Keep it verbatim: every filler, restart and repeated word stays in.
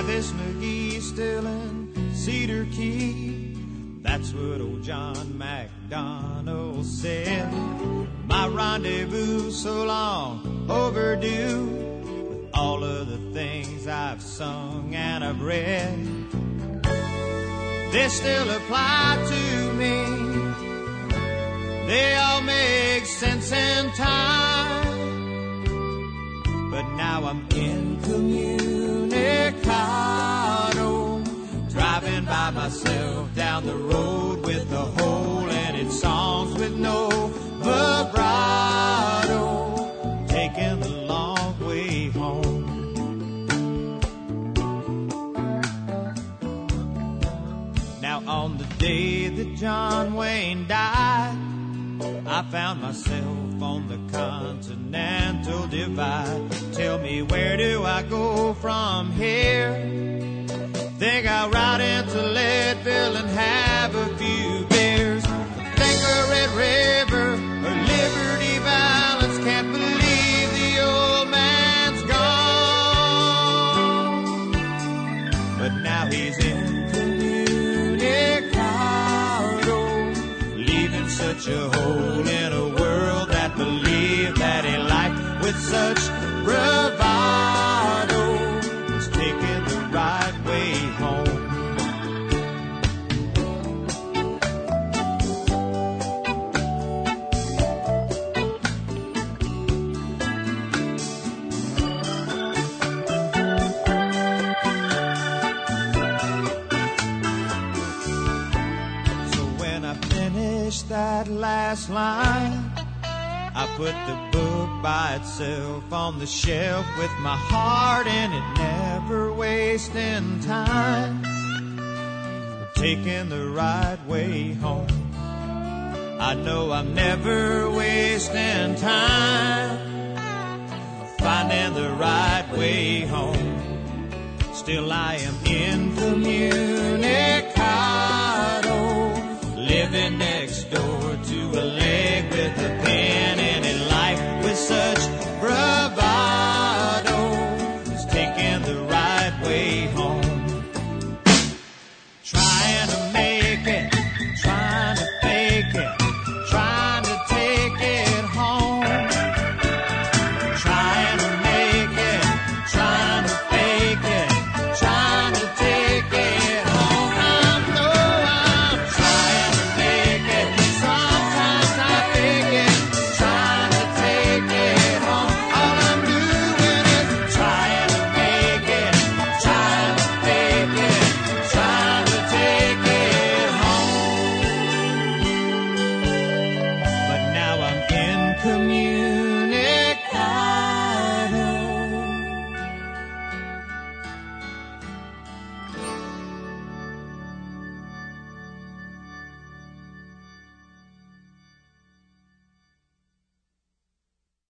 Travis McGee still in Cedar Key. That's what old John MacDonald said. My rendezvous so long overdue with all of the things I've sung and I've read. They still apply to me. They all make sense in time. But now I'm incommunicado, driving by myself down the road with a hole in its songs with no vibrato, taking the long way home. Now on the day that John Wayne died, I found myself on the Continental Divide. Tell me, where do I go from here? Think I'll ride into Leadville and have a few beers. Think of Red River or Liberty Valance. Can't believe the old man's gone. But now he's incommunicado, leaving such a hole in a world that believed that he liked with such bravado was taking the right way home. So when I finished that last line, I put the book by itself on the shelf with my heart in it, never wasting time, taking the right way home. I know I'm never wasting time, finding the right way home. Still I am in the mirror.